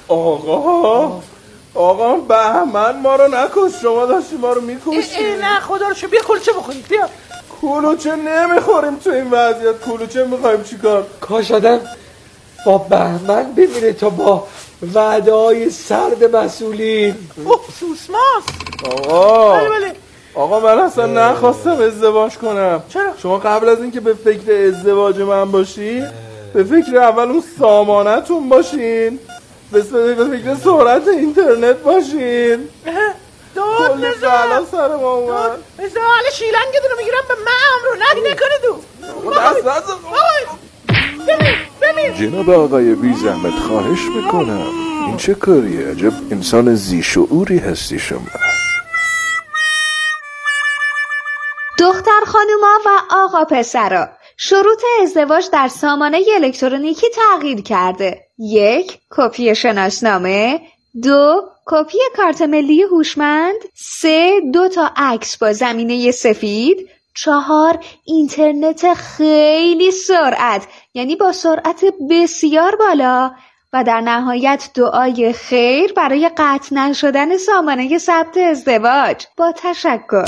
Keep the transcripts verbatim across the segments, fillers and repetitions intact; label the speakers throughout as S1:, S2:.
S1: آقا آقا بهمن ما رو نکش، شما داشتی ما رو میکشی.
S2: نه خدا رو شو، بیا کلوچه بخوریم. بیا
S1: کلوچه نمیخوریم تو این وضعیت. کلوچه میخوایم چیکار؟
S3: کاش آدم با بهمن بمیره تا با وعده های سرد مسئولین.
S2: اوه سوسماس.
S1: آقا
S2: بله بله.
S1: آقا من اصلا نخواستم ازدواج کنم.
S2: چرا؟
S1: شما قبل از اینکه به فکر ازدواج من باشی به فکر اول اون سامانتون باشین، به فکر سرعت اینترنت باشین.
S2: داد
S1: کلی بلا سر ما اومد.
S2: مثلا حالا شیلنگ رو میگیرم به من رو نک نکنه دو
S1: دست دست
S2: بمیر بمیر.
S4: جناب آقای بی زحمت خواهش میکنم، این چه کاریه؟ عجب انسان زی شعوری هستی شما.
S5: دختر خانوما و آقا پسرا، شروط ازدواج در سامانه الکترونیکی تغییر کرده. یک، کپی شناسنامه. دو، کپی کارت ملی هوشمند. سه، دو تا عکس با زمینه سفید. چهار، اینترنت خیلی سرعت، یعنی با سرعت بسیار بالا. و در نهایت دعای خیر برای قطع نشدن سامانه ثبت ازدواج. با تشکر.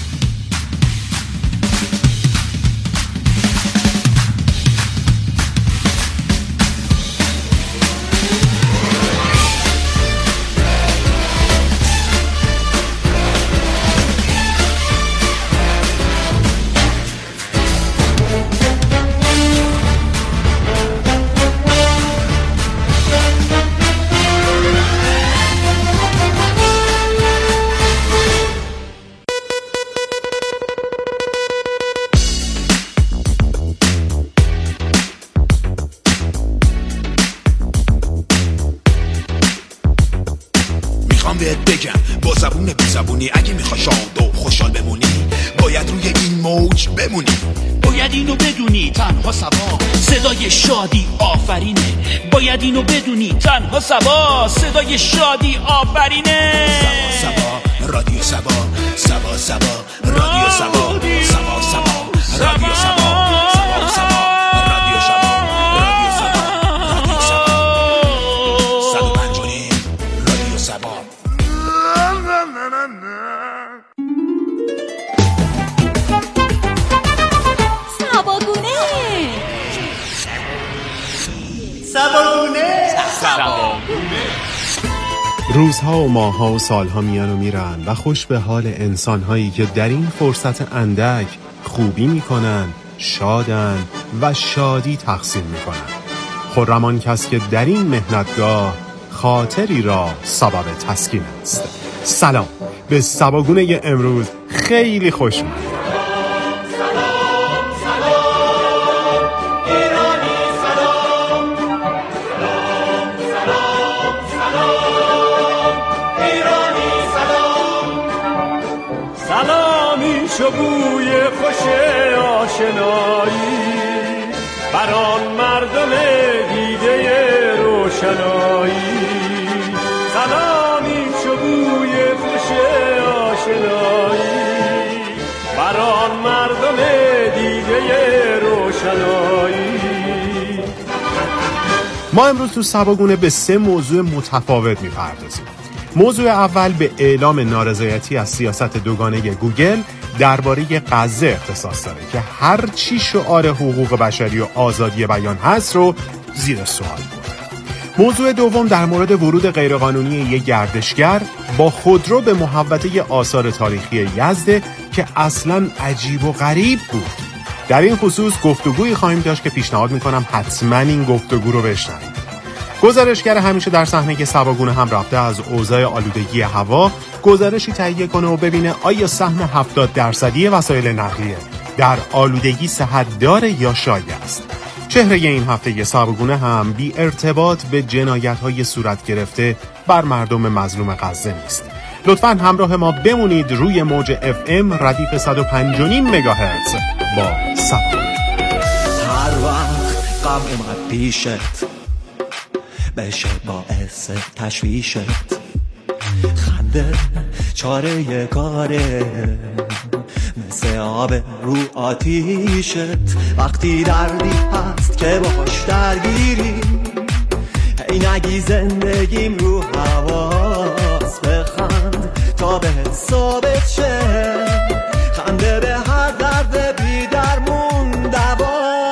S6: بگم با زبون بی زبونی، اگه میخوای شاد و خوشحال بمونی باید روی این موج بمونی.
S7: باید اینو بدونی تنها سبا صدای شادی آفرینه. باید اینو بدونی تنها سبا صدای شادی آفرینه.
S6: سبا سبا رادیو سبا، سبا سبا رادیو سبا، سبا سبا رادیو سبا، سبا سبا رادیو سبا، رادیو سبا، رادیو سبا، صد و پنج و نیم رادیو سبا.
S8: سباگونه
S2: سباگونه
S8: سباگونه.
S9: روزها و ماهها و سالها میان و میرن و خوش به حال انسانهایی که در این فرصت اندک خوبی میکنن، شادن و شادی تقسیم میکنن. خرمان کس که در این مهنتگاه خاطری را سبب تسکین است. سلام، به سباگونه امروز خیلی خوش اومدید.
S10: شو بوی خوش آشنایی بران مردم دیده روشنایی. سلامی شو بوی خوش آشنایی بران مردم دیده روشنایی.
S9: ما امروز تو سباگونه به سه موضوع متفاوت میپردازیم. موضوع اول به اعلام نارضایتی از سیاست دوگانه گوگل درباره غزه اختصاص داره که هر چی شعار حقوق بشری و آزادی بیان هست رو زیر سوال برده. موضوع دوم در مورد ورود غیرقانونی یک گردشگر با خودرو به محوطه آثار تاریخی یزد که اصلاً عجیب و غریب بود. در این خصوص گفتگویی خواهیم داشت که پیشنهاد میکنم حتما این گفتگو رو بشنوید. گزارشگر همیشه در صحنه که سباگونه هم رفته از اوضاع آلودگی هوا گزارشی تهیه کنه و ببینه آیا سهم هفتاد درصدی وسایل نقلیه در آلودگی صحت داره یا شایع است. چهره این هفته سباگونه هم بی ارتباط به جنایت‌های صورت گرفته بر مردم مظلوم غزه نیست. لطفاً همراه ما بمونید روی موج اف ام ردیف صد و پنج و نیم مگاهرتز با سباگونه.
S11: هر وقت غم اومد پیشت بشه باعث تشویشت، خنده چاره کاره مثل آب رو آتیشت. وقتی دردی هست که باش درگیری وای نگی زندگیم رو حواس، بخند تا به ثابت شه، خنده به هر درد بی درمون دواست.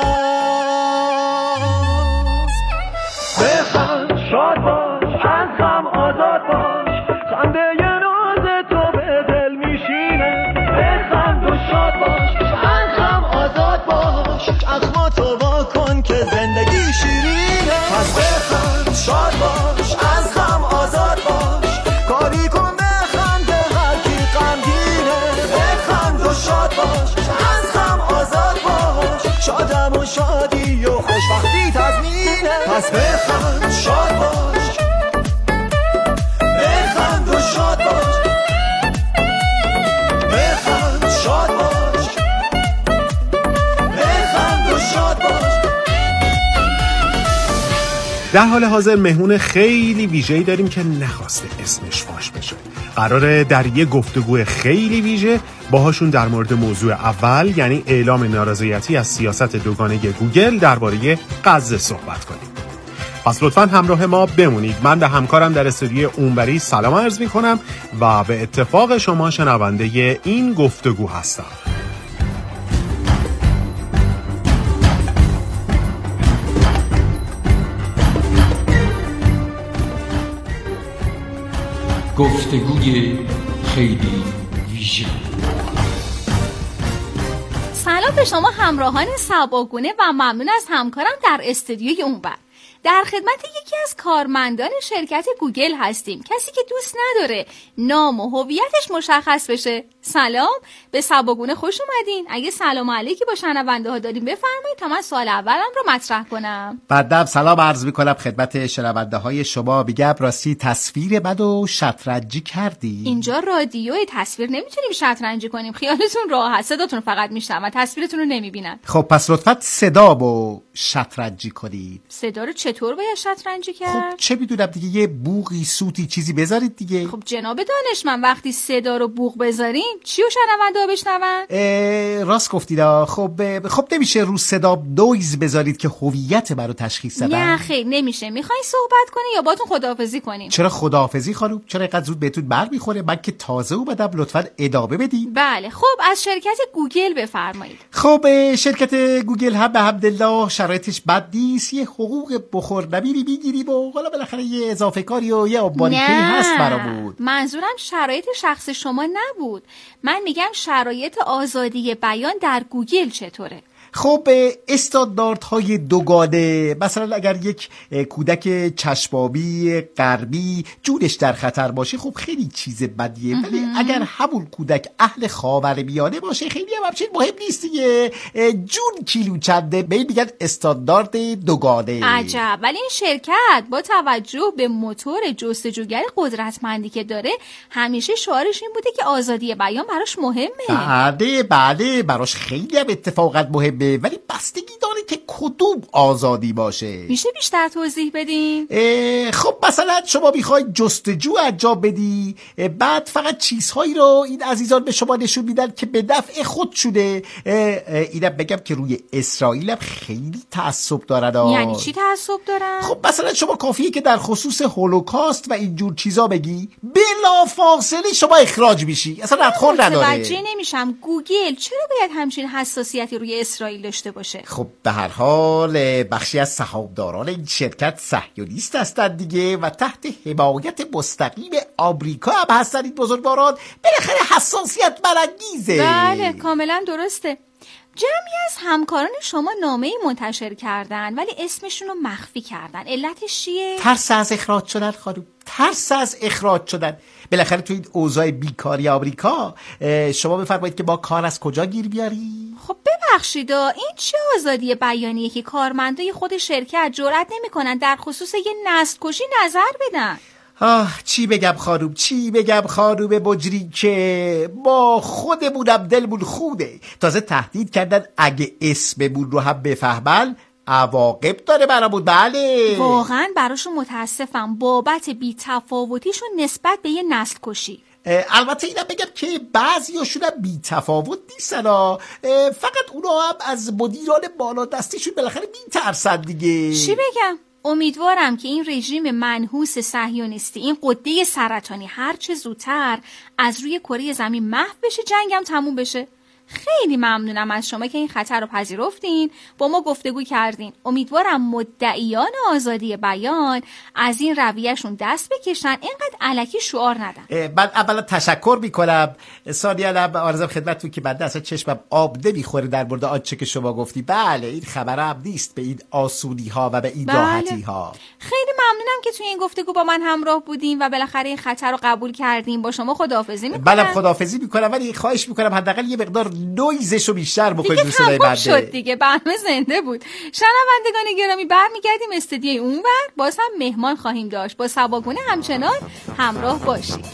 S11: بخند شاد باش، از غم آزاد باش، خنده یه ناز تو به دل میشینه. بخند و شاد باش، از غم آزاد باش، اخما تو وا کن که زندگی شیرینه. پس بخند شاد باش، از غم آزاد باش، کاری کن بخند هر کی غمگینه. بخند و شاد باش، از غم آزاد باش، شادم و شادی و خوشبختی تضمینه. پس بخند شاد باش، بخند و شاد باش، بخند شاد باش، بخند و شاد باش.
S9: در حال حاضر مهمون خیلی ویژه‌ای داریم که نخواسته اسمش فاش بشه. قراره در یه گفتگو خیلی ویژه باهاشون در مورد موضوع اول، یعنی اعلام نارضایتی از سیاست دوگانه گوگل درباره غزه صحبت کنیم. پس لطفاً همراه ما بمونید. من به همکارم در استودیو اونوری سلام عرض می‌کنم و به اتفاق شما شنونده این گفتگو هستم.
S12: گفتگوی خیلی ویژه.
S13: سلام به شما همراهان سباگونه و ممنون از همکارم در استودیوی اونور. در خدمت یکی از کارمندان شرکت گوگل هستیم، کسی که دوست نداره نام و هویتش مشخص بشه. سلام، به سباگونه خوش اومدین. اگه سلام علیکی با شنونده ها داریم بفرمایید تا من سوال اولم رو مطرح کنم.
S14: بعدم سلام عرض میکنم خدمت شنونده های شما. بگم راستی تصویر بد و شطرنجی کردی؟
S13: اینجا رادیوی تصویر نمیتونیم شطرنجی کنیم، خیالتون راحت، صداتون فقط میشنون، تصویرتون رو نمیبینن.
S14: خب پس لطفا صدا رو شطرنجی کنید.
S13: صدا رو چطور باید شطرنجی کرد؟
S14: خب چه میدونم دیگه، یه بوقی سوتی چیزی بذارید دیگه.
S13: خب جناب دانشمند، وقتی صدا رو بوق بذاریم چی و شنونده ها بشنون؟
S14: راست گفتید. خب خب نمیشه رو صدا دویز بذارید که هویت من رو تشخیص بدن؟
S13: نه خیر نمیشه. میخوای صحبت کنی یا باتون خداحافظی کنیم؟
S14: چرا خداحافظی خانم؟ چرا اینقدر زود بهتون برمیخوره؟ من که تازه اومدم، لطفاً ادامه بدید.
S13: بله خب از شرکت گوگل بفرمایید.
S14: خب شرکت گوگل هم به حمدالله شرایطش بد نیست، یه حقوق بخور نمیری میگیریم و حالا بالاخره یه اضافه کاری و یه آبانیکی هست برامون.
S13: منظورم شرایط شخص شما نبود، من میگم شرایط آزادی بیان در گوگل چطوره؟
S14: خب استانداردهای دوگانه، مثلا اگر یک کودک چشمابی غربی جونش در خطر باشه خب خیلی چیز بدیه، ولی اگر همون کودک اهل خاورمیانه باشه خیلی هم همچین مهم نیست دیگه. جون کیلو چنده، به این میگن استاندارد دوگانه.
S13: عجب. ولی این شرکت با توجه به موتور جستجوگر قدرتمندی که داره همیشه شعارش این بوده که آزادی بیان براش مهمه.
S14: بله بله براش خیلی هم اتفاقات مهمه، ولی بستگی داره که کدوم آزادی باشه.
S13: میشه بیشتر توضیح بدین؟
S14: خب مثلا شما میخوای جستجو انجام بدی، بعد فقط چیزهایی رو این عزیزان به شما نشون میدن که به نفع خودشونه. اینم بگم که روی اسرائیل هم خیلی تعصب دارن.
S13: یعنی چی تعصب دارن؟
S14: خب مثلا شما کافیه که در خصوص هولوکاست و اینجور چیزا بگی، بلافاصله شما اخراج میشی، اصلا ردخور نداره.
S13: متوجه نمیشم گوگل چرا باید همچین حساسیتی روی اسرائیل داشته باشه؟
S14: خب به هر حال بخشی از سهامداران این شرکت صهیونیست هستند دیگه و تحت حمایت مستقیم آمریکا هم هستن این بزرگواران. بالاخره حساسیت برانگیزه.
S13: بله کاملا درسته. جمعی از همکاران شما نامه‌ای منتشر کردن ولی اسمشون رو مخفی کردن، علتش چیه؟
S14: ترس از اخراج شدن خانم، ترس از اخراج شدن. بالاخره تو این اوضاع بیکاری آمریکا شما بفرمایید که با کار از کجا گیر بیاری؟
S13: خب ببخشید این چه آزادی بیانیه که کارمندای خود شرکت جرئت نمی‌کنن در خصوص یه نسل کشی نظر بدن؟
S14: آه چی بگم خانوم، چی بگم خانوم مجری که با خودمونم دلمون خوده. تازه تهدید کردن اگه اسممون رو هم بفهمن عواقب داره برامون. بله
S13: واقعا براشون متاسفم بابت بی تفاوتیشون نسبت به یه نسل کشی.
S14: البته اینم بگم که بعضیاشون هم بی تفاوت نیستن، فقط اونا هم از مدیران بالا دستیشون بالاخره میترسن دیگه.
S13: چی بگم؟ امیدوارم که این رژیم منحوس صهیونیستی، این قده سرطانی هر چه زودتر از روی کره زمین محو بشه، جنگم تموم بشه. خیلی ممنونم از شما که این خطر رو پذیرفتین، با ما گفتگو کردین. امیدوارم مدعیان آزادی بیان از این رویهشون دست بکشن، اینقدر الکی شعار ندن.
S14: بعد اولا تشکر میکنم، ثانیاً عرضم خدمتتون که بنده اصلا چشمم آب نمیخوره در مورد آنچه که شما گفتی. بله این خبرم نیست به این آسونی ها و به این
S13: بله.
S14: راحتی ها.
S13: خیلی ممنونم که توی این گفتگو با من همراه بودین و بالاخره این خطر رو قبول کردین. با شما خداحافظی میکنم.
S14: بله خداحافظی میکنم، ولی خواهش میکنم حداقل یه مقدار نویزشو بیشتر بکنید.
S13: دیگه تمام شد دیگه، برنامه زنده بود. شنوندگان گرامی، برمیگردیم استودیوی اونور، باز هم مهمان خواهیم داشت. با سباگونه همچنان همراه باشید.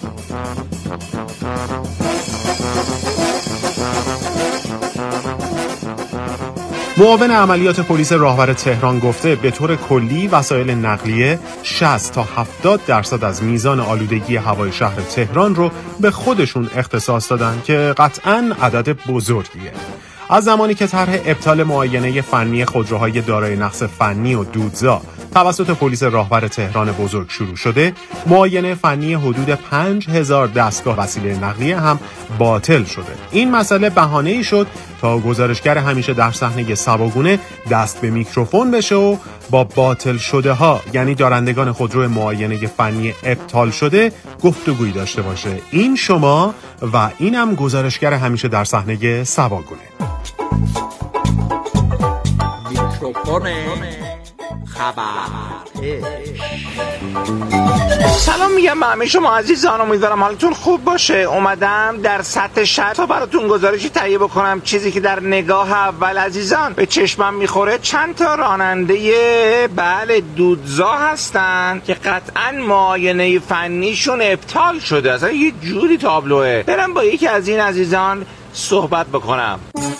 S9: معاون عملیات پلیس راهور تهران گفته به طور کلی وسایل نقلیه شصت تا هفتاد درصد از میزان آلودگی هوای شهر تهران رو به خودشون اختصاص دادن که قطعاً عدد بزرگیه. از زمانی که طرح ابطال معاینه فنی خودروهای دارای نقص فنی و دودزا توسط پلیس راهور تهران بزرگ شروع شده، معاینه فنی حدود پنج هزار دستگاه وسیله نقلیه هم باطل شده. این مسئله بهانه‌ای شد تا گزارشگر همیشه در صحنه سباگونه دست به میکروفون بشه و با باطل شده ها، یعنی دارندگان خودرو معاینه فنی ابطال شده، گفتگویی داشته باشه. این شما و اینم گزارشگر همیشه در صحنه سباگونه.
S15: میکروفون خبر.
S2: سلام میگم به همه شما عزیزان، امیدوارم حالتون خوب باشه. اومدم در سطح شهر تا براتون گزارشی تهیه بکنم. چیزی که در نگاه اول عزیزان به چشمم میخوره، چند تا راننده بله دودزا هستن که قطعا معاینه فنیشون ابطال شده. اصلا یه جوری تابلوه. برم با یکی از این عزیزان صحبت بکنم.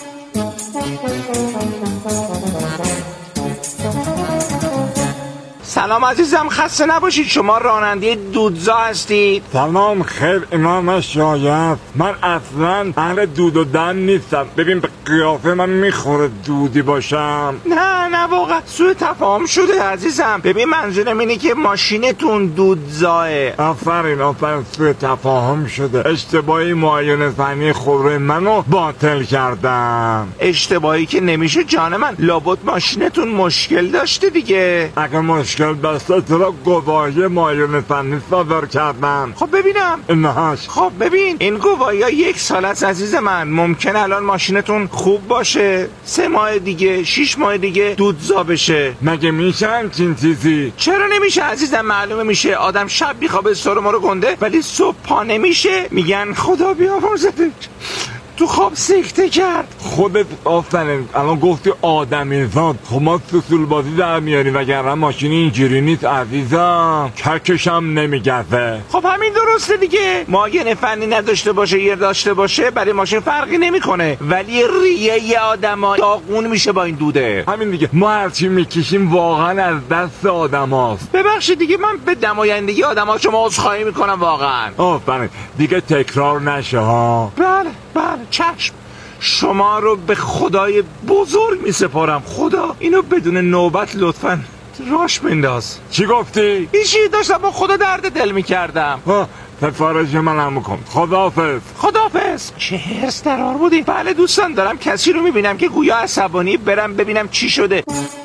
S2: سلام عزیزم، خسته نباشید. شما راننده دودزا هستید؟
S16: سلام، خیر امام شاید. من اصلا اهل دود و دم نیستم. ببین به قیافه من میخوره دودی باشم.
S2: نه نه واقعا سوء تفاهم شده عزیزم. ببین منظورم اینه که ماشینتون دودزاه.
S16: آفرین آفرین، سوء تفاهم شده. اشتباهی معاینه فنی خودروی منو باطل کردم.
S2: اشتباهی که نمیشه جان من، لابد ماشینتون مشکل داشته دیگه.
S16: اگه مشکل دسته چرا گواهی معاینه فنی صادر کردن؟
S2: خب ببینم
S16: اینهاش.
S2: خب ببین این گواهی ها یک سال است عزیز من. ممکنه الان ماشینتون خوب باشه، سه ماه دیگه شش ماه دیگه دودزا بشه.
S16: مگه میشه همچین چیزی؟
S2: چرا نمیشه عزیزم؟ معلومه میشه. آدم شب میخوابه سر ما رو گنده، ولی صبح پا نمیشه. میگن خدا بیامرزه تو خواب سکته کرد.
S16: خودت آفرین الان گفتی آدمی زاد. خب ما سوسول بازی در میاریم، وگرنه ماشین اینجوری نیست عزیزم. ککشم نمیگذه.
S2: خب همین درسته دیگه. معاینه فنی نداشته باشه یا داشته باشه برای ماشین فرقی نمیکنه، ولی ریه ی آدما داغون میشه با این دوده.
S16: همین دیگه، ما هرچی میکشیم واقعا از دست آدماست.
S2: ببخشید دیگه، من به نمایندگی آدما شما عذرخواهی میکنم واقعا.
S16: آفرین دیگه تکرار نشه ها.
S2: بله بله چشم. شما رو به خدای بزرگ می سپارم. خدا اینو بدون نوبت لطفاً راش بنداز.
S16: چی گفتی؟
S2: هیچی، داشتم با خدا درد دل می کردم.
S16: ها سفارش من هم بکن. خداحافظ.
S2: خداحافظ. چه هرس درار بودی. بله دوستان، دارم کسی رو می بینم که گویا عصبانی، برم ببینم چی شده.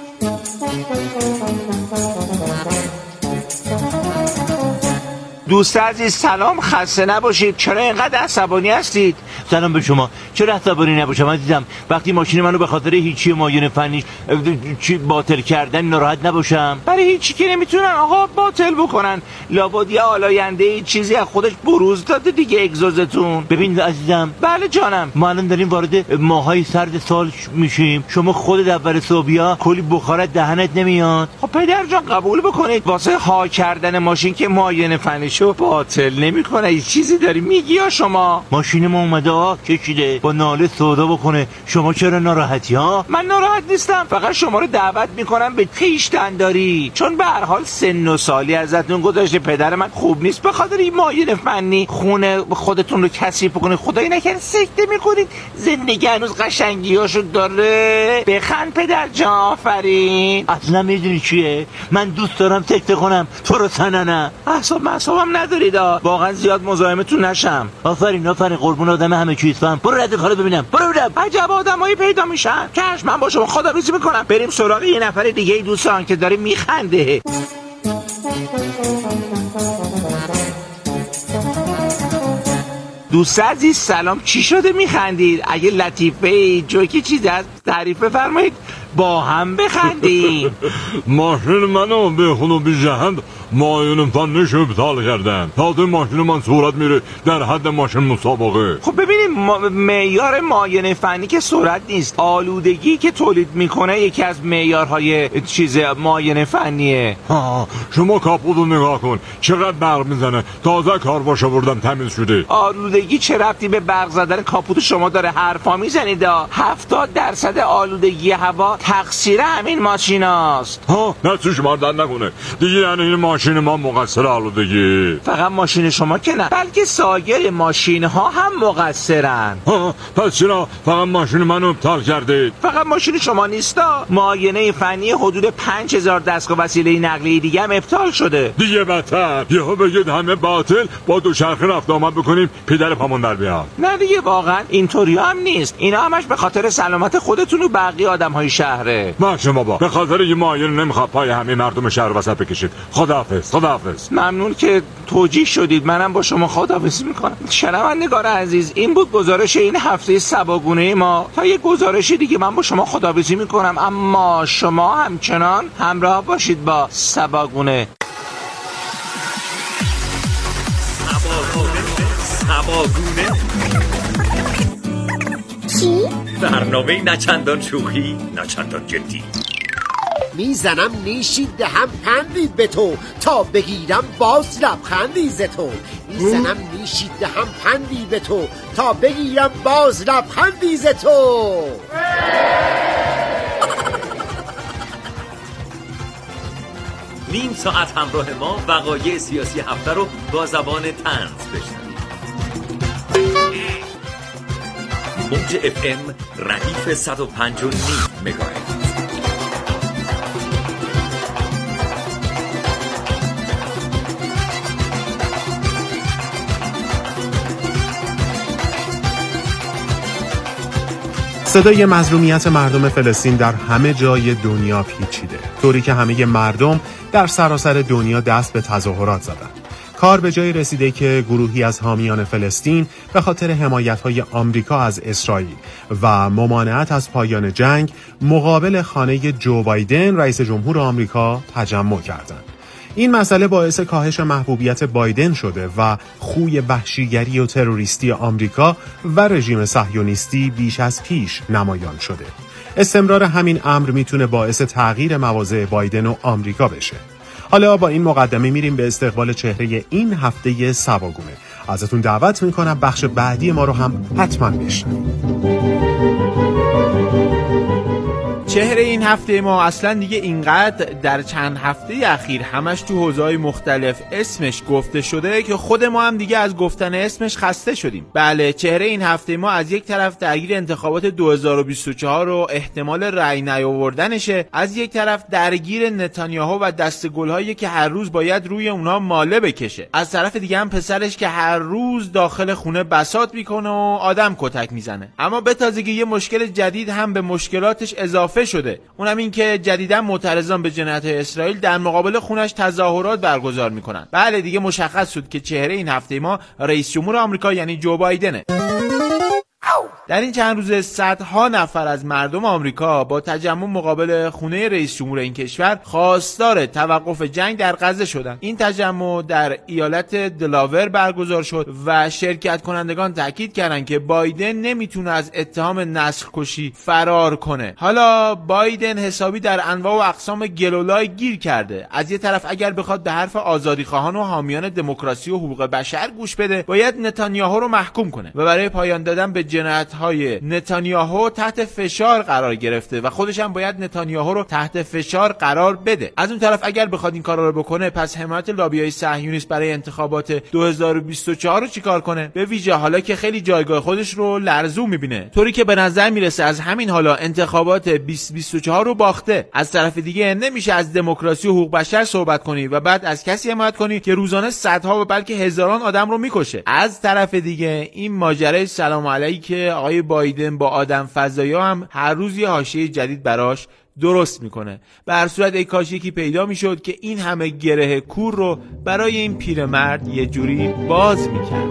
S2: دوست عزیز سلام، خسته نباشید. چرا اینقدر عصبانی هستید؟
S17: سلام به شما. چرا عصبانی نباشم عزیزم؟ وقتی ماشین منو به خاطر هیچی معاینه فنی چی باطل کردن ناراحت نباشم؟
S2: برای هیچی که نمیتونن آقا باطل بکنن. لابد یه آلاینده چیزی از خودش بروز داده دیگه اگزوزتون.
S17: ببین عزیزم.
S2: بله جانم.
S17: ما الان داریم وارد ماهای سرد سال میشیم. شما خودت اول صبحیا کلی بخارت دهنت نمیاد.
S2: خب پدر جان قبول بکنید واسه ها کردن ماشین که معاینه فنی فنیشو باطل نمیکنه. هیچ چیزی داری میگی یا شما؟
S17: ماشین ما اومده آه کشیده با ناله سودا بکنه، شما چرا ناراحتی ها؟
S2: من ناراحت نیستم، فقط شما رو دعوت میکنم به خویشتنداری، چون به هر حال سن و سالی ازتون گذشته. پدر من خوب نیست به خاطر این معاین فنی خونه خودتون رو کثیف بکنید. خدای نکنه سکته میکنید. زندگی هنوز قشنگیاشو داره. بخند پدر جان، آفرین.
S17: اصلا میدونی چیه؟ من دوست دارم سکته کنم، تو رو سننه.
S2: احساب محسابم ندارید، واقعا زیاد مزاحمتون نشم.
S17: آفرین آفرین، قربون آدم همه چیز فهم. برو رد کارو ببینم، برو ببینم.
S2: عجب آدمایی پیدا میشن. کاش من با شما خداحافظی میکنم. بریم سراغ یه نفر دیگه دوستان که داره میخنده. دوست عزیز سلام، چی شده میخندید؟ اگه لطیفه جوکی چیزی از تعریف بفرمایید با هم بخندیم.
S16: ماشین منو به خونو بی جهند معاین فنیش ابطال کردن. تازه ماشین من سرعت میره در حد ماشین مسابقه.
S2: خب ببینیم معیار معاین فنی که سرعت نیست، آلودگی که تولید میکنه یکی از معیارهای چیز معاین فنیه.
S16: ها شما کاپوتو نگاه کن چقدر برق میزنه. تازه کارواش آوردم تمیز شده.
S2: آلودگی چه ربطی به برق زدن کاپوت شما داره؟ حرفا میزنید. هفتاد درصد آلودگی هوا تقصیر همین ماشیناست.
S16: ها نسوش مردن نکنه دیگه. یعنی این ماشین ما مقصر آلودگی؟
S2: فقط ماشین شما که نه، بلکه سایر ماشین ها هم مقصرن.
S16: ها پس چرا فقط ماشین منو ابطال کردید؟
S2: فقط ماشین شما نیستا، معاینه فنی حدود پنج هزار دستگاه وسیله نقلیه دیگه هم ابطال شده.
S16: دیگه بدتر یهو بگید همه باطل، با دوچرخه رفت آمد بکنیم پدر پامون در بیاد.
S2: نه دیگه واقعا اینطوری هم نیست. اینا همش به خاطر سلامت خودتون و بقیه آدمهای شهره.
S16: باشه بابا، به خاطر یه معاینه نمیخواد پای همه مردم شهر وسط بکشید. خداحافظ. خداحافظ.
S2: ممنون که توجیه شدید. منم با شما خداحافظی میکنم. شنوندگان عزیز، این بود گزارش این هفته سباگونه ما. تا یه گزارش دیگه من با شما خداحافظی میکنم، اما شما همچنان همراه باشید با سباگونه.
S15: سباگونه
S8: چی؟
S15: برنامه نچندان شوخی نچندان جدی.
S18: میزنم نیشی دهم پندی به تو، تا بگیرم باز لبخندی ز تو. میزنم نیشی دهم پندی به تو، تا بگیرم باز لبخندی ز تو.
S15: نیم ساعت همراه ما وقایع سیاسی هفته رو با زبان طنز بشنوید. موج اف ام ردیف صد و پنج و نیم مگاهرتز.
S9: صدای مظلومیت مردم فلسطین در همه جای دنیا پیچیده، طوری که همه مردم در سراسر دنیا دست به تظاهرات زدند. کار به جای رسیده که گروهی از حامیان فلسطین به خاطر حمایت‌های آمریکا از اسرائیل و ممانعت از پایان جنگ مقابل خانه جو بایدن رئیس جمهور آمریکا تجمع کردند. این مسئله باعث کاهش محبوبیت بایدن شده و خوی وحشیگری و تروریستی آمریکا و رژیم صهیونیستی بیش از پیش نمایان شده. استمرار همین امر میتونه باعث تغییر مواضع بایدن و آمریکا بشه. حالا با این مقدمه میریم به استقبال چهره این هفته سباگونه. ازتون دعوت میکنم بخش بعدی ما رو هم حتما بشنوید.
S1: چهره این هفته ما اصلا دیگه اینقدر در چند هفته اخیر همش تو حوزه‌های مختلف اسمش گفته شده که خود ما هم دیگه از گفتن اسمش خسته شدیم. بله، چهره این هفته ما از یک طرف درگیر انتخابات دو هزار و بیست و چهار و احتمال رأی نیاوردنشه، از یک طرف درگیر نتانیاهو و دسته‌گل‌هایی که هر روز باید روی اونها ماله بکشه، از طرف دیگه هم پسرش که هر روز داخل خونه بساط میکنه و آدم کتک میزنه. اما به تازگی یه مشکل جدید هم به مشکلاتش اضافه شده، اونم این که جدیداً معترضان به جنایت‌های اسرائیل در مقابل خونش تظاهرات برگزار میکنن. بله دیگه مشخص شد که چهره این هفته ما رئیس جمهور آمریکا یعنی جو بایدنه. در این چند روز صدها نفر از مردم آمریکا با تجمع مقابل خونه رئیس جمهور این کشور خواستار توقف جنگ در غزه شدند. این تجمع در ایالت دلاور برگزار شد و شرکت کنندگان تاکید کردند که بایدن نمیتونه از اتهام نسل کشی فرار کنه. حالا بایدن حسابی در انواع و اقسام گلولای گیر کرده. از یه طرف اگر بخواد به حرف آزادیخواهان و حامیان دموکراسی و حقوق بشر گوش بده، باید نتانیاهو رو محکوم کنه و برای پایان دادن به جنایت‌های نتانیاهو تحت فشار قرار گرفته و خودش هم باید نتانیاهو رو تحت فشار قرار بده. از اون طرف اگر بخواد این کارا رو بکنه، پس حمایت لابیای صهیونیست برای انتخابات دو هزار و بیست و چهار رو چیکار کنه؟ به ویژه حالا که خیلی جایگاه خودش رو لرزون می‌بینه. طوری که به نظر میرسه از همین حالا انتخابات بیست بیست و چهار رو باخته. از طرف دیگه نمیشه از دموکراسی و حقوق بشر صحبت کنی و بعد از کسی حمایت کنی که روزانه صدها و بلکه هزاران آدم رو میکشه. از طرف دیگه این ماجرای سلام علیکم آقای بایدن با آدم فضایا هم هر روز یه حاشیه جدید براش درست میکنه. به هر صورت ای کاش یکی پیدا میشد که این همه گره کور رو برای این پیرمرد یه جوری باز میکرد.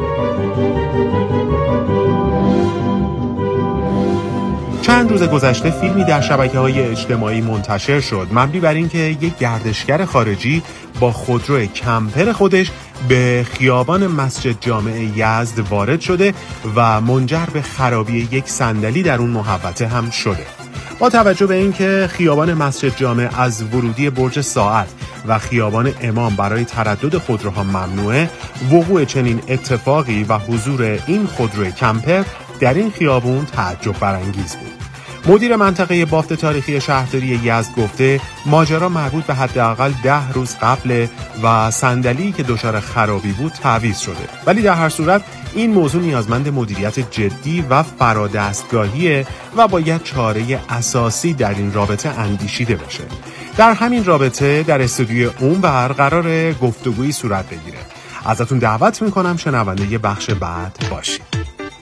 S9: چند روز گذشته فیلمی در شبکه‌های اجتماعی منتشر شد مبنی بر اینکه یک گردشگر خارجی با خودرو کمپر خودش به خیابان مسجد جامع یزد وارد شده و منجر به خرابی یک صندلی در اون محوطه هم شده. با توجه به اینکه خیابان مسجد جامع از ورودی برج ساعت و خیابان امام برای تردد خودروها ممنوعه، وقوع چنین اتفاقی و حضور این خودرو کمپر در این خیابون تعجب برانگیز بود. مدیر منطقه بافت تاریخی شهرداری یزد گفته ماجرا مربوط به حداقل ده روز قبل و صندلی که دچار خرابی بود تعویض شده، ولی در هر صورت این موضوع نیازمند مدیریت جدی و فرادستگاهیه و باید چاره اساسی در این رابطه اندیشیده بشه. در همین رابطه در استودیوی اونور قرار گفتگویی صورت بگیره. ازتون دعوت میکنم شنونده یه بخش بعد باشید.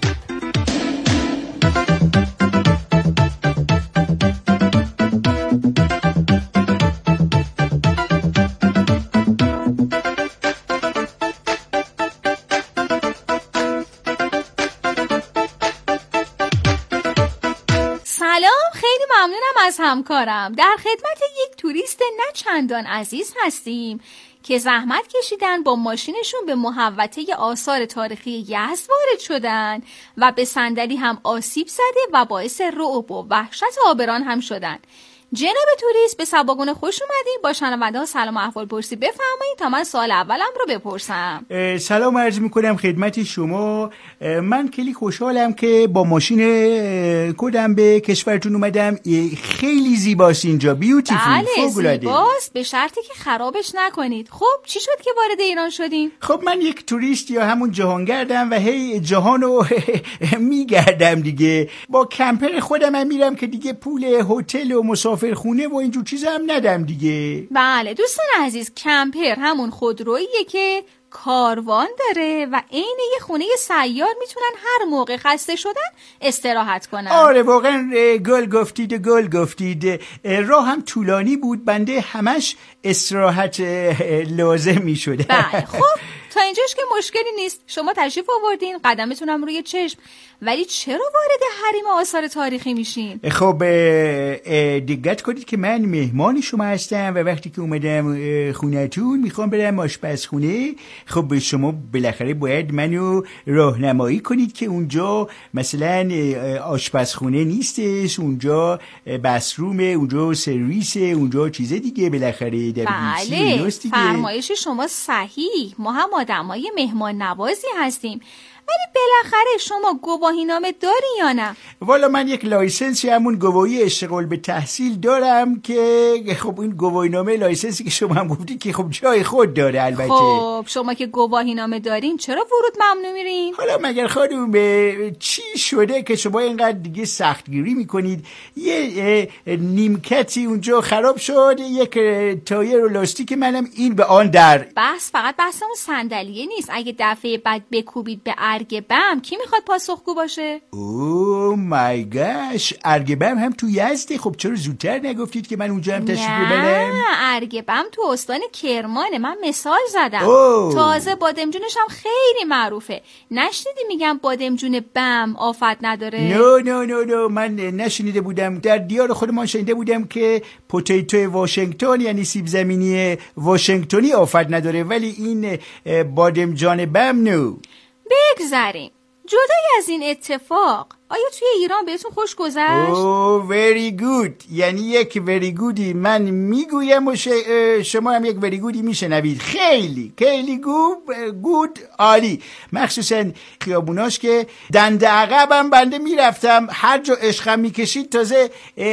S13: از همکارم در خدمت یک توریست نه چندان عزیز هستیم که زحمت کشیدن با ماشینشون به محوطه آثار تاریخی یزد وارد شدن و به صندلی هم آسیب زده و باعث رعب و وحشت عابران هم شدن. جناب توریست به سباگونه خوش اومدین. با شنونده ها سلام و احوال پرسی بفرمایید تا من سوال اولم رو بپرسم.
S14: سلام عرض میکنم خدمت شما. من خیلی خوشحالم که با ماشین کدم به کشورتون اومدم. خیلی زیباست اینجا، بیوتیفول،
S13: بله زیباست، به شرطی که خرابش نکنید. خب چی شد که وارد ایران شدین؟
S14: خب من یک توریست یا همون جهانگردم و هی جهانو میگردم دیگه. با کمپر خودم هم میرم که دیگه پول هتل و مسافر خونه و اینجور چیزا هم ندم دیگه.
S13: بله دوستان عزیز، کمپر همون خودروییه که کاروان داره و عین یه خونه سیار میتونن هر موقع خسته شدن استراحت کنن.
S14: آره واقعا گل گفتید گل گفتید. راه هم طولانی بود، بنده همش استراحت لازم میشده.
S13: بله خب تا اینجاش که مشکلی نیست. شما تشریف آوردین، قدمتونم روی چشم، ولی چرا وارد حریم آثار تاریخی میشین؟
S14: خب دقت کنید که من مهمان شما هستم و وقتی که اومدم خونه‌تون میخوام برم آشپزخونه. خب شما بالاخره باید منو راهنمایی کنید که اونجا مثلا آشپزخونه نیستش، اونجا بثرومه، اونجا سرویسه، اونجا چیز دیگه بالاخره در
S13: بله فرمایش شما صحیح. ما هم آدمای مهمان نوازی هستیم، ولی بالاخره شما گواهینامه داری یا نه؟
S14: والا من یک لایسنسی همون گواهی اشتغال به تحصیل دارم که خب این گواهینامه لایسنسی که شما هم گفتید که خب جای خود داره البته.
S13: خب شما که گواهینامه دارین چرا ورود ممنوع میرین؟
S14: حالا مگر خانم به چی شده که شما اینقدر دیگه سختگیری میکنید؟ یه نیمکتی اونجا خراب شد، یک تایر و لاستیک منم این به آن در.
S13: بس فقط بحث اون صندلیه نیست. اگه دفعه بعد بکوبید به ارگ بم کی میخواد پاسخگو باشه؟
S14: اوه مای گاش، ارگ بم هم تو یزده. خب چرا زودتر نگفتید که من اونجا هم تشریف ببرم؟
S13: نه، ارگ بم تو استان کرمانه. من مثال زدم.
S14: اوه.
S13: تازه بادمجونش هم خیلی معروفه. نشنیدی میگم بادمجون بم آفت نداره؟
S14: نو نو نو نو من نشنیده بودم. در دیار خودمان شنیده بودم که پوتیتو واشنگتن یعنی سیب زمینی واشنگتنی آفت نداره، ولی این بادمجان بم نو.
S13: بگذریم. جدای از این اتفاق، آیا توی ایران بهتون خوش گذشت؟
S14: اوه very good، یعنی یک very goodی من میگویم و شما هم یک very goodی میشنوید. خیلی خیلی گود گود عالی، مخصوصا خیابوناش که دنده عقبم بنده میرفتم، هر جا عشقم میکشید تازه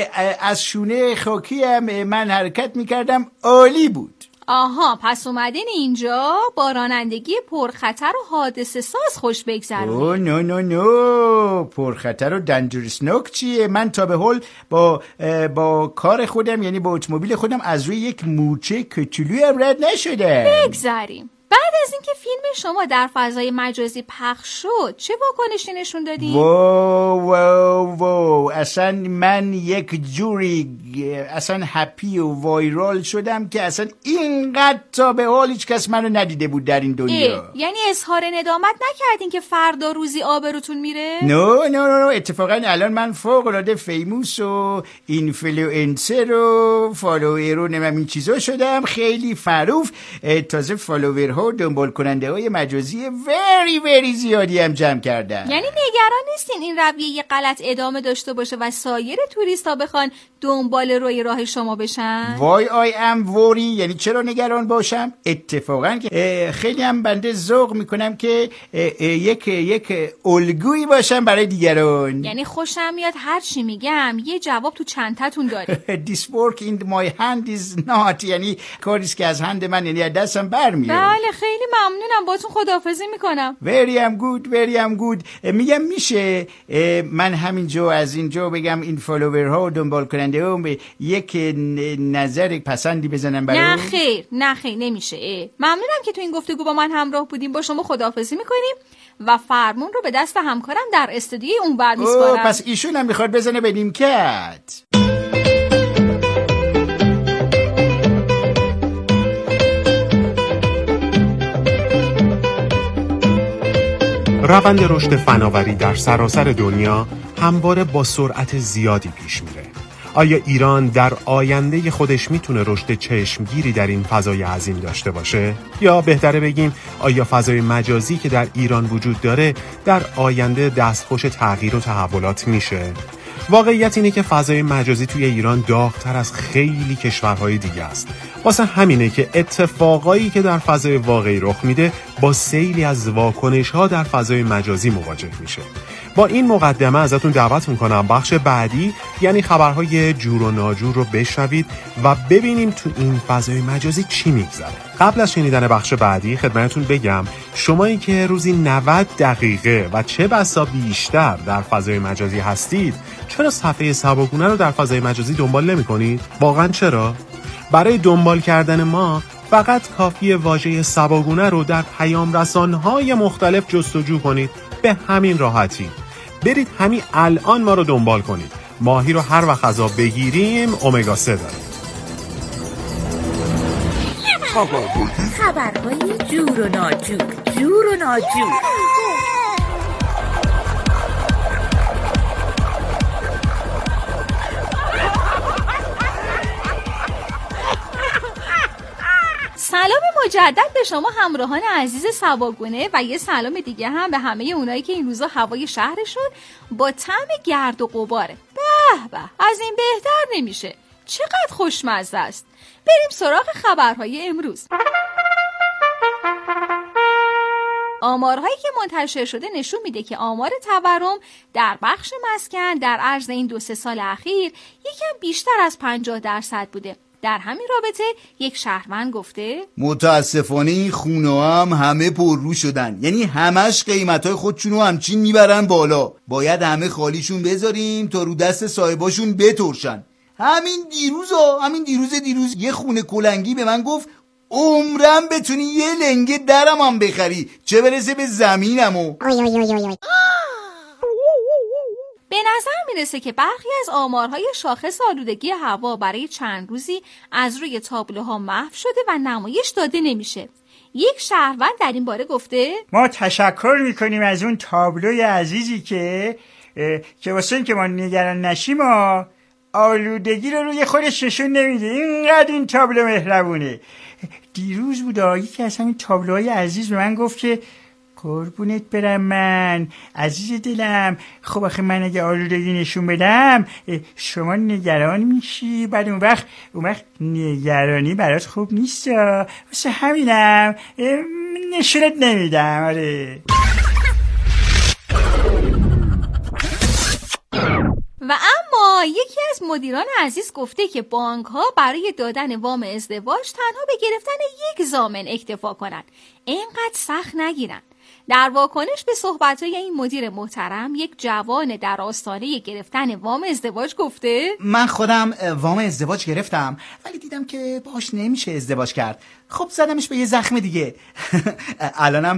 S14: از شونه خاکی هم من حرکت میکردم. عالی بود.
S13: آها، پس اومدین اینجا با رانندگی پرخطر و حادثه ساز خوش بگذرونید.
S14: اوه نو نو نو، پرخطر و دنجرس نوک چیه؟ من تا به حال با با کار خودم یعنی با اتومبیل خودم از روی یک مورچه کوچولویی هم رد نشدم.
S13: بگذریم. بعد از اینکه فیلم شما در فضای مجازی پخش شد چه واکنشی نشون دادین؟
S14: واو واو واو، اصلا من یک جوری اصلا هپی و وایرال شدم که اصلا اینقدر تا به حال هیچ کس منو ندیده بود در این دنیا.
S13: یعنی اظهار ندامت نکردین که فردا روزی آبروتون میره؟
S14: نو نو نو، اتفاقا الان من فوق العاده فیموس و اینفلوئنسر و فالوور و نمیم این چیزا شدم، خیلی معروف. تازه فالوورها و دنبال کننده های مجازی وری وری زیادی هم جمع کردن.
S13: یعنی نگران نیستین این رویه غلط ادامه داشته باشه و سایر توریست ها بخوان دنبال روی راه شما بشن؟
S14: وای آی ام وری، یعنی چرا نگران باشم؟ اتفاقا که خیلی هم بنده ذوق میکنم که یک یک الگویی باشم برای دیگران.
S13: یعنی خوشم میاد هر چی میگم یه جواب تو چنتتون داری.
S14: This work in my hand is not، یعنی کاریست که از هند من یعنی از دستم برمیاد.
S13: بله خیلی ممنونم، باتون خداحافظی میکنم.
S14: very am good very am good. میگم میشه من همینجا از اینجا بگم این فالوورها و دنبال کننده هم به یک نظر پسندی بزنم برای؟
S13: نه خیر نه خیر نمیشه. ممنونم که تو این گفتگو با من همراه بودیم. با شما خداحافظی میکنیم و فرمون رو به دست همکارم در استودیوی اونور میسپارم.
S14: پس ایشون هم میخواد بزنه به نیمکت.
S9: روند رشد فناوری در سراسر دنیا همواره با سرعت زیادی پیش میره. آیا ایران در آینده خودش میتونه رشد چشمگیری در این فضای عظیم داشته باشه؟ یا بهتره بگیم آیا فضای مجازی که در ایران وجود داره در آینده دستخوش تغییر و تحولات میشه؟ واقعیت اینه که فضای مجازی توی ایران داغ‌تر از خیلی کشورهای دیگه است. واسه همینه که اتفاقایی که در فضای واقعی رخ میده با سیلی از واکنش‌ها در فضای مجازی مواجه میشه. با این مقدمه ازتون دعوت میکنم بخش بعدی یعنی خبرهای جور و ناجور رو بشنوید و ببینیم تو این فضای مجازی چی میگذره. قبل از شنیدن بخش بعدی خدمتتون بگم شمایی که روزی نود دقیقه و چه بسا بیشتر در فضای مجازی هستید چرا صفحه سباگونه رو در فضای مجازی دنبال نمی‌کنید؟ واقعا چرا؟ برای دنبال کردن ما فقط کافیه واژه سباگونه رو در پیام رسان‌های مختلف جستجو کنید. به همین راحتی. برید همین الان ما رو دنبال کنید. ماهی رو هر وقت غذا بگیریم امگا سه داریم.
S19: خبرهای جور و ناجور، جور و ناجور.
S13: سلام مجدد به شما همراهان عزیز سباگونه و یه سلام دیگه هم به همه اونایی که این روزا هوای شهرشون با طعم گرد و غباره. به به، از این بهتر نمیشه. چقدر خوشمزه است. بریم سراغ خبرهای امروز. آمارهایی که منتشر شده نشون میده که آمار تورم در بخش مسکن در عرض این دو سه سال اخیر یکم بیشتر از پنجاه درصد بوده. در همین رابطه یک شهروند گفته
S20: متاسفانه این خونه هم همه پررو شدن، یعنی همش قیمتای خودشونو همچین میبرن بالا. باید همه خالیشون بذاریم تا رو دست صاحباشون بترشن. همین دیروز ها همین دیروز دیروز یه خونه کلنگی به من گفت عمرم بتونی یه لنگه درم هم بخری، چه برسه به زمینم و
S13: به نظر میرسه که برخی از آمارهای شاخص آلودگی هوا برای چند روزی از روی تابلوها محو شده و نمایش داده نمیشه. یک شهروند در این باره گفته
S21: ما تشکر میکنیم از اون تابلوی عزیزی که که واسه این که ما نگران نشیم و آلودگی رو روی خودش نشون نمیده. اینقدر این تابلو مهربونه. دیروز بود یکی از همین تابلوهای عزیز به من گفت که قربونت برم من عزیز دلم، خب آخه من اگه آلودگی نشون بدم شما نگران میشی، بعد اون وقت اون وقت نگرانی برات خوب نیست، واسه همینم نشونت نمیدم. آره.
S13: و اما یکی از مدیران عزیز گفته که بانک ها برای دادن وام ازدواج تنها به گرفتن یک ضامن اکتفا کنند، اینقدر سخت نگیرن. در واکنش به صحبت‌های این مدیر محترم، یک جوان در آستانه گرفتن وام ازدواج گفته
S14: من خودم وام ازدواج گرفتم ولی دیدم که باهاش نمیشه ازدواج کرد، خب زدمش به یه زخم دیگه. الانم